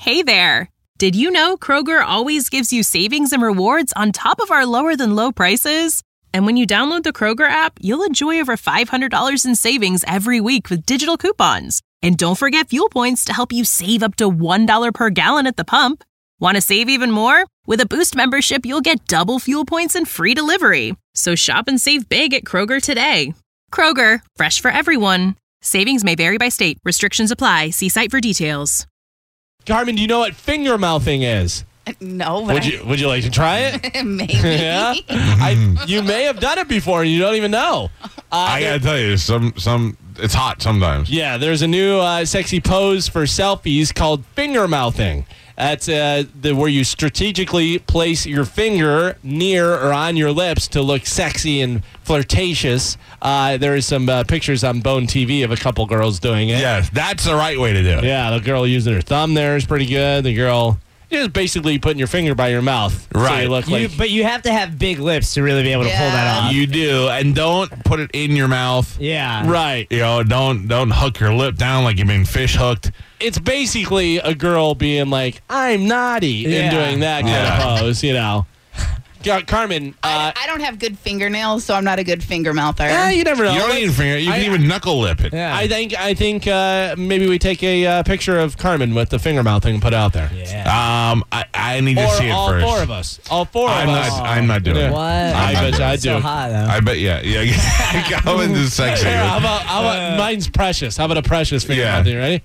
Hey there! Did you know Kroger always gives you savings and rewards on top of our lower-than-low prices? And when you download the Kroger app, you'll enjoy over $500 in savings every week with digital coupons. And don't forget fuel points to help you save up to $1 per gallon at the pump. Want to save even more? With a Boost membership, you'll get double fuel points and free delivery. So shop and save big at Kroger today. Kroger, fresh for everyone. Savings may vary by state. Restrictions apply. See site for details. Carmen, do you know what finger mouthing is? No, but Would you like to try it? maybe. Yeah? You may have done it before and you don't even know. I gotta tell you, some it's hot sometimes. Yeah, there's a new sexy pose for selfies called finger mouthing. That's where you strategically place your finger near or on your lips to look sexy and flirtatious. There is some pictures on Bone TV of a couple girls doing it. Yes, that's the right way to do it. Yeah, the girl using her thumb there is pretty good. The girl is basically putting your finger by your mouth. Right. So you look like... But you have to have big lips to really be able to pull that off. You do, and don't put it in your mouth. Yeah. Right. You know, don't hook your lip down like you've been fish hooked. It's basically a girl being like, I'm naughty, and doing that kind of pose, you know. Carmen. I don't have good fingernails, so I'm not a good finger mouther. You never know. You don't need a finger. You can even knuckle lip it. Yeah. I think maybe we take a picture of Carmen with the finger mouthing and put it out there. Yeah. I need to see it all first. Four of us. All four of us. I'm not doing it. What? I bet I do. So hot, though. I bet, yeah. Calvin's is sexy. Here, how about mine's precious? How about a precious finger mouthing? Ready?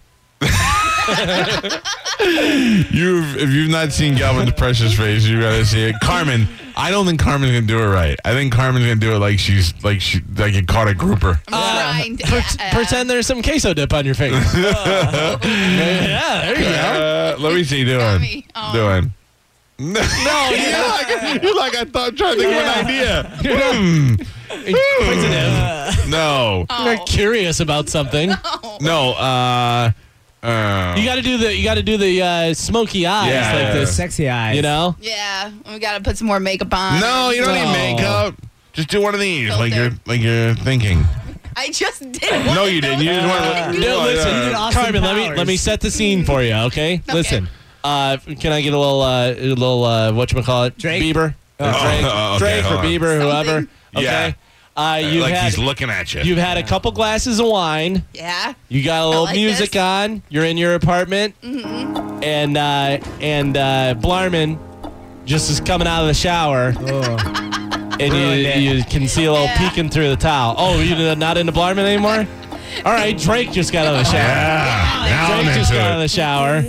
If you've not seen Galvin's precious face, you gotta see it. Carmen, I don't think Carmen's gonna do it right. I think Carmen's gonna do it like you caught a grouper. I'm trying to. Pretend there's some queso dip on your face. Yeah, there you go. Let me see. Do it. Oh. Do it. No, you're like I thought. Trying to think of an idea. Inquisitive. No. You're curious about something. No. You got to do the smoky eyes like this. Sexy eyes. You know? Yeah, we got to put some more makeup on. No, you don't need makeup. Just do one of these, like you're thinking. I just did one. No, you didn't. You just want to. No, listen, did Austin Carmen. Powers. Let me set the scene for you, okay? Listen. Can I get a little whatchamacallit? Drake? Bieber? Drake or Bieber, whoever. Okay. Yeah. He's looking at you. You've had a couple glasses of wine. Yeah. You got a little like music this. on. You're in your apartment. Mm-hmm. And Blarman just is coming out of the shower. And you can see a little peeking through the towel. Oh, you're not into Blarman anymore? All right, Drake just got out of the shower. Yeah. Drake just got out of the shower.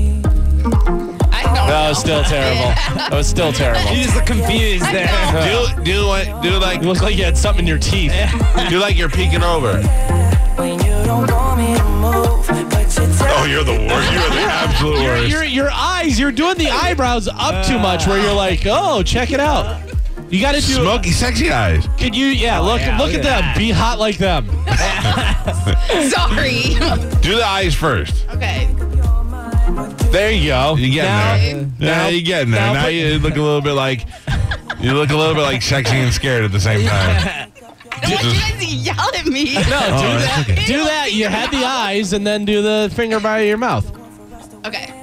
That was still terrible. That was still terrible. You just look confused there. Do like You look like you had something in your teeth. do like you're peeking over. Oh, you're the worst. You're the absolute worst. Your eyes, you're doing the eyebrows up too much where you're like, oh, check it out. You got to do Smoky, sexy eyes. Could you? Yeah, look at them. Be hot like them. Sorry. Do the eyes first. Okay. There you go. You getting there? Now- Yeah, you getting there. Now you look a little bit like sexy and scared at the same time. I don't want you guys to yell at me. No, do that. You had the eyes, and then do the finger by your mouth. Okay.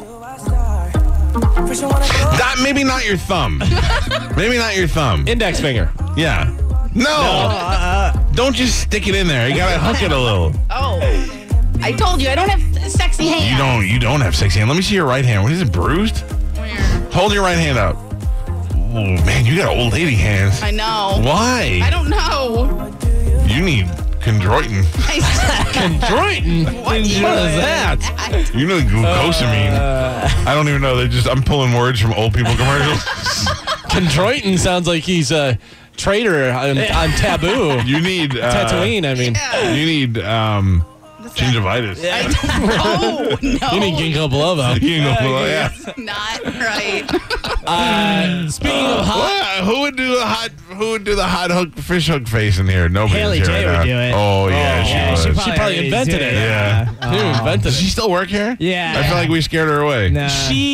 Maybe not your thumb. Maybe not your thumb. Index finger. Yeah. No. Don't just stick it in there. You gotta hook it a little. Oh. I told you I don't have sexy hands. You don't have sexy hand. Let me see your right hand. What is it, bruised? Where? Hold your right hand up. Oh man, you got old lady hands. I know. Why? I don't know. You need chondroitin. Chondroitin? What is that? You know glucosamine. I don't even know. I'm pulling words from old people commercials. Chondroitin sounds like he's a traitor on Taboo. You need Tatooine, I mean. You need gingivitis. Oh, no. You need ginkgo biloba. Yeah. That's not right. Speaking of hot, Who would do the hot fish hook face in here? Nobody. Haley here J right would now. do it. Oh yeah, she would. she probably invented it. Yeah. She invented Does it. she still work here? Yeah. I feel like we scared her away. No. She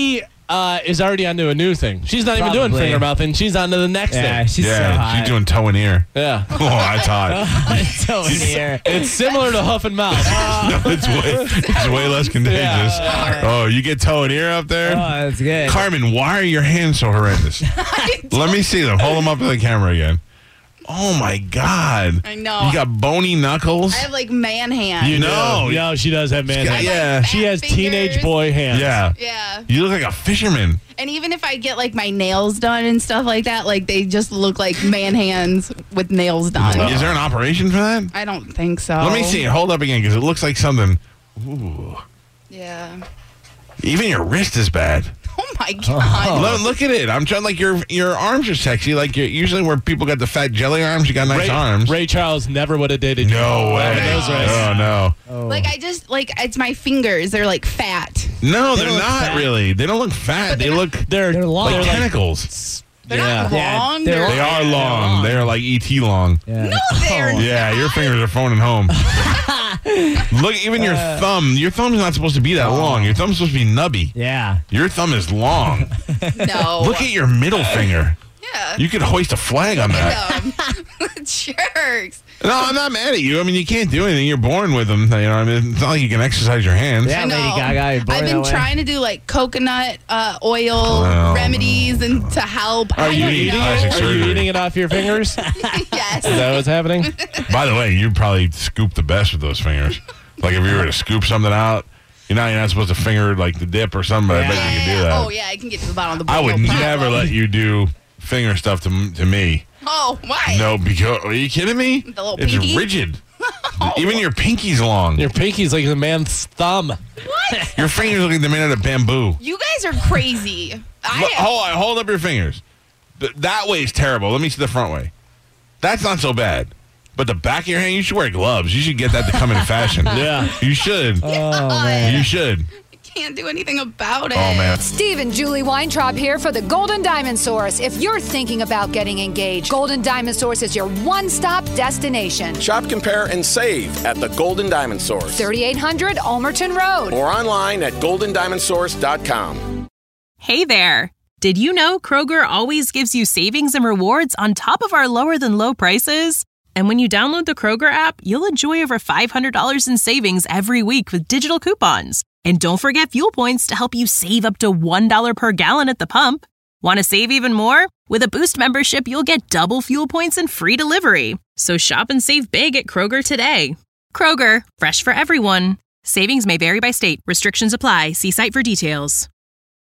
is already onto a new thing. She's not even doing Probably. finger mouthing. She's onto the next Yeah, thing. she's so hot. she's doing toe and ear. Yeah. Oh, that's hot. so in here. It's similar to hoof and mouth. No, it's way less contagious. Oh, you get toe and ear up there? Oh, that's good. Carmen, why are your hands so horrendous? Let me see them. Hold them up to the camera again. Oh, my God. I know. You got bony knuckles? I have like man hands. You know. No, she does have man hands. Yeah. She has Fat teenage fingers. boy hands. Yeah. Yeah. You look like a fisherman. And even if I get like my nails done and stuff like that, like they just look like man hands with nails done. Is there an operation for that? I don't think so. Let me see. Hold up again because it looks like something. Ooh. Yeah. Even your wrist is bad. Oh my God. Look at it. I'm trying, like, your arms are sexy. Like, usually where people got the fat jelly arms, you got nice arms. Ray Charles never would have dated you. No way. Those rays. Oh, no. Like I just like it's my fingers. They're like fat. No, they're don't look not fat. really. They don't look fat. They look They're long. like They're tentacles. They're not Yeah, long. they're They are long. They are like E.T. long. Yeah. No, they're Yeah, your fingers are phoning home. Look, even your thumb. Your thumb's not supposed to be that long. Your thumb's supposed to be nubby. Yeah. Your thumb is long. no. Look at your middle finger. Yeah. You could hoist a flag on that. Jerks. No, I'm not mad at you. I mean, you can't do anything. You're born with them. You know, I mean, it's not like you can exercise your hands. Yeah, I know. Lady Gaga. You're born I've been that way. trying to do like coconut oil Oh, remedies and to help. I you don't eating know. plastic Are you surgery? eating it off your fingers? Is Yes. that what's happening? By the way, you probably scoop the best with those fingers. Like if you were to scoop something out, you're not supposed to finger like the dip or something, but I bet you could do that. Oh yeah, I can get to the bottom of the bowl. I would no problem. never let you do finger stuff to me. Oh, why? No, because are you kidding me? The little It's pinky? rigid. Even your pinky's long. Your pinky's like the man's thumb. Your fingers look like they're made out of bamboo. You guys are crazy. Hold up your fingers. That way is terrible. Let me see the front way. That's not so bad. But the back of your hand, you should wear gloves. You should get that to come in fashion. Yeah. You should. Oh, man. You should. Can't do anything about it. Oh, man. Steve and Julie Weintraub here for the Golden Diamond Source. If you're thinking about getting engaged, Golden Diamond Source is your one-stop destination. Shop, compare, and save at the Golden Diamond Source. 3800 Almerton Road. Or online at goldendiamondsource.com. Hey there! Did you know Kroger always gives you savings and rewards on top of our lower than low prices? And when you download the Kroger app, you'll enjoy over $500 in savings every week with digital coupons. And don't forget fuel points to help you save up to $1 per gallon at the pump. Want to save even more? With a Boost membership, you'll get double fuel points and free delivery. So shop and save big at Kroger today. Kroger, fresh for everyone. Savings may vary by state. Restrictions apply. See site for details.